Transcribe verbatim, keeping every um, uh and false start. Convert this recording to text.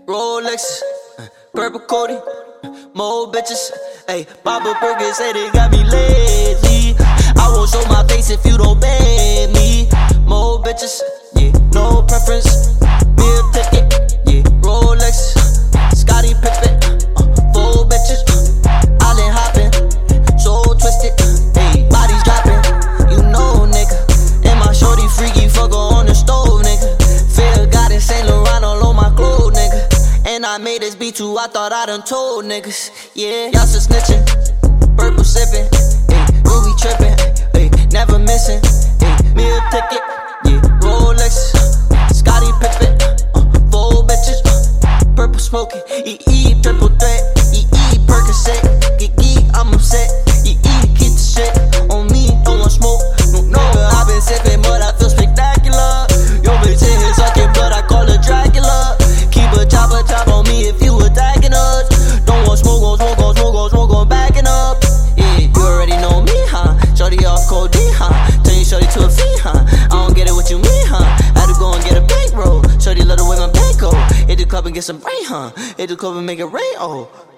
Rolex, uh, purple coating, uh, more bitches. Ayy, Papa Burgers say they got me lazy. I won't show my face if you don't beg me. More bitches, yeah, no preference. Meal ticket, yeah, Rolex, Scottie Pippen, uh, four bitches. Uh, Island hopping, so twisted. Ayy, bodies dropping, you know, nigga. And my shorty freaky, fuck her on the stove, nigga. Phil got it, Saint Laurent all on my clothes, nigga. And I made this beat too, I thought I done told niggas. Yeah, y'all still snitching, purple sipping, ayy, Ruby tripping, ayy, never missing, ayy, meal ticket, yeah, Rolex, Scottie Pippen, uh, four bitches, uh, purple smoking, E E triple threat, E E Percocet, E E I'm upset, E E keep the shit on me, don't want smoke, no nigga, I been sipping, but I feel spectacular. Yo bitch in here sucking blood, I call her Dracula. Keep a chopper chop on me if you attacking us. Don't want smoke, gon' smoke, gon' smoke, gon' smoke, gon' backing up. Yeah, you already know me, huh? Shorty off codeine, huh? Turn you shorty to a fiend, huh? I don't get it what you mean, huh? Had to go and get a bankroll. Shorty let her with my bank, oh. Hit the club and get some brain, huh? Hit the club and make it rain, oh.